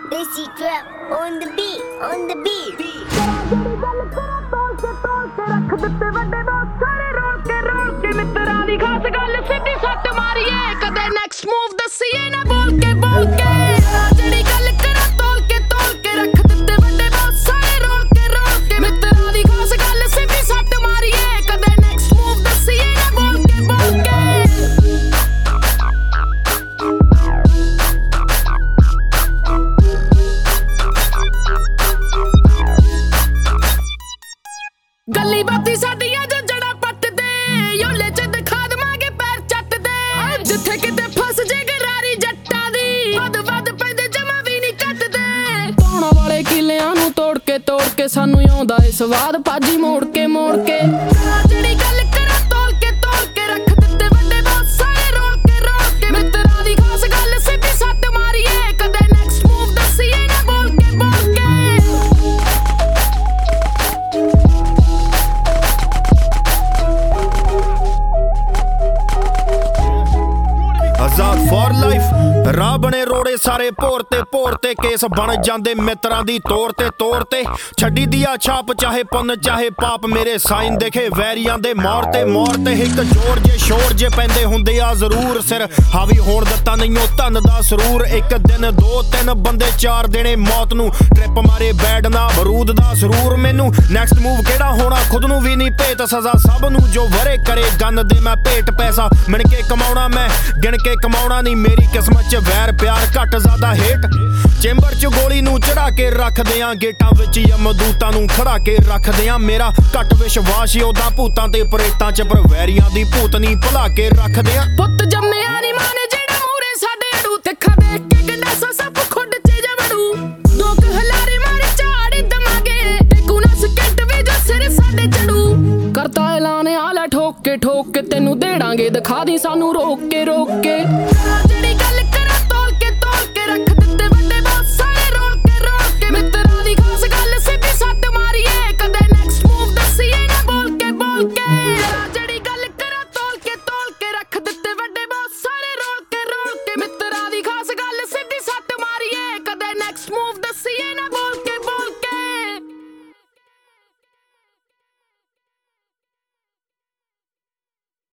Desi trap on the beat, on the beat. ਰੱਖ ਦਿੱਤੇ ਵੱਡੇ ਬੋਸ ਸਾਰੇ ਰੋਲ ਕੇ ਮਿੱਤਰਾਂ ਦੀ ਖਾਸ ਗੱਲ ਸਿੱਧੀ ਸੱਟ ਮਾਰੀਏ ਕਦੇ ਨੈਕਸਟ ਮੂਵ ਦੱਸੀਏ ਨਾ ਬੋਲ ਕੇ ਜਿਹੜੀ ਗੱਲ ਕਰਾਂ ਤੋਲ ਕੇ ਰੱਖ ਦਿੱਤੇ ਵੱਡੇ ਬੋਸ ਸਾਰੇ ਰੋਲ ਕੇ ਮਿੱਤਰਾਂ ਦੀ ਖਾਸ ਗੱਲ ਸਿੱਧੀ ਸੱਟ ਮਾਰੀਏ ਕਦੇ ਨੈਕਸਟ ਮੂਵ ਦੱਸੀਏ ਨਾ ਬੋਲ ਕੇ ਗੱਲੀ ਬਾਤੀ ਸਾਡੀਆਂ ਜੋ ਜੜਾ ਪੱਟਦੇ ਯੋਲੇ ਚ ਦਿਖਾ ਦਵਾਂਗੇ ਪੈਰ ਚੱਟਦੇ ਜਿੱਥੇ ਕਿਤੇ ਫਸ ਜੇ ਗਰਾਰੀ ਜੱਟਾਂ ਦੀ ਵੱਧ ਪੈਂਦੇ ਜਮਾ ਵੀ ਨਹੀਂ ਕੱਟਦੇ ਪਾਉਣਾ ਵਾਲੇ ਕਿਲਿਆਂ ਨੂੰ ਤੋੜ ਕੇ ਸਾਨੂੰ ਆਉਂਦਾ ਏ ਸਵਾਦ ਭਾਜੀ ਮੋੜ ਕੇ ਜਿਹੜੀ ਗੱਲ ਕਰਾਂ ਤੋਲ ਕੇ ਰੱਖ ਦਿੱਤੇ ਵੱਡੇ ਬੋਸ ਸਾਰੇ ਰੋਲ ਕੇ ਮਿੱਤਰਾਂ ਦੀ ਖਾਸ ਗੱਲ ਸਿੱਧੀ ਸੱਟ ਮਾਰੀਏ ਕਦੇ ਨੈਕਸਟ ਮੂਵ ਦੱਸੀਏ ਨਾ ਬੋਲ ਕੇ ਆਜ਼ਾਦ ਫॉर ਲਾਈਫ ਰਾਹ ਬਣੇ ਰੋੜੇ ਸਾਰੇ ਭੋਰ ਤੇ ਕੇਸ ਬਣ ਜਾਂਦੇ ਮਿੱਤਰਾਂ ਦੀ ਤੋਰ ਤੇ ਛੱਡੀ ਦੀਆ ਛਾਪ ਚਾਹੇ ਪੁੰਨ ਚਾਹੇ ਪਾਪ ਮੇਰੇ ਸਾਈਨ ਦੇਖੇ ਵੈਰੀਆਂ ਦੇ ਮੌਰ ਤੇ ਇੱਕ ਜੋੜ ਜੇ ਸ਼ੋਰ ਜੇ ਪੈਂਦੇ ਹੁੰਦੇ ਆ ਜ਼ਰੂਰ ਸਿਰ ਹਾਵੀ ਹੋਣ ਦਿੱਤਾ ਨਹੀਂ ਉਹ ਧਨ ਦਾ ਸਰੂਰ ਇੱਕ ਦਿਨ 2-3 ਬੰਦੇ 4 ਦੇਣੇ ਮੌਤ ਨੂੰ ਟ੍ਰਿਪ ਮਾਰੇ ਬੈਡ ਨਾ ਬਰੂਦ ਦਾ ਸਰੂਰ ਮੈਨੂੰ ਨੈਕਸਟ ਮੂਵ ਕਿਹੜਾ ਹੋਣਾ ਖੁਦ ਨੂੰ ਵੀ ਨਹੀਂ ਭੇਤ ਸਜ਼ਾ ਸਭ ਨੂੰ ਜੋ ਵਰੇ ਕਰੇ ਗੰਨ ਦੇ ਮੈਂ ਭੇਟ ਪੈਸਾ ਮਿਣ ਕੇ ਕਮਾਉਣਾ ਮੈਂ ਗਿਣ ਕੇ ਕਮਾਉਣਾ ਨਹੀਂ ਮੇਰੀ ਕਿਸਮਤ 'ਚ ਵੈਰ ਪਿਆਰ ਘੱਟ ਜ਼ਿਆਦਾ ਹੇਟ ਚੈਂਬਰ 'ਚ ਗੋਲੀ ਨੂੰ ਚੜਾ ਕੇ ਰੱਖਦੇ ਆ ਗੇਟਾਂ ਵਿੱਚ ਯਮਦੂਤਾਂ ਨੂੰ ਖੜਾ ਕੇ ਰੱਖਦੇ ਆ ਮੇਰਾ ਘੱਟ ਵਿਸ਼ਵਾਸ ਉਹਦਾ ਭੂਤਾਂ ਤੇ ਪ੍ਰੇਤਾਂ 'ਚ ਪਰ ਵੈਰੀਆਂ ਦੀ ਭੂਤਨੀ ਭੁਲਾ ਕੇ ਰੱਖਦੇ ਆ ਪੁੱਤ ਜੰਮਿਆ ਨੀ ਮਾਨੇ ਜਿਹੜਾ ਮੂਰੇ ਸਾਡੇ ਅੜੂ ਤਿੱਖਾ ਦੇਖ ਕੇ ਗੰਡਾਸਾ ਸਭ ਖੁੱਡ 'ਚ ਜਵੜੂ ਦੋਕ ਹਲਾਰੇ ਮਾਰੇ ਝਾੜ ਦਮਾਗੇ ਟੇਕੂ ਨਾ ਸਕਿੰਟ ਵੀ ਜੋ ਸਿਰ ਸਾਡੇ ਚੜੂ ਕਰਤਾ ਐਲਾਨ ਆਲਾ ਠੋਕ ਕੇ ਤੈਨੂੰ ਦੇੜਾਂਗੇ ਦਿਖਾ ਦੀ ਸਾਨੂੰ ਰੋਕ ਕੇ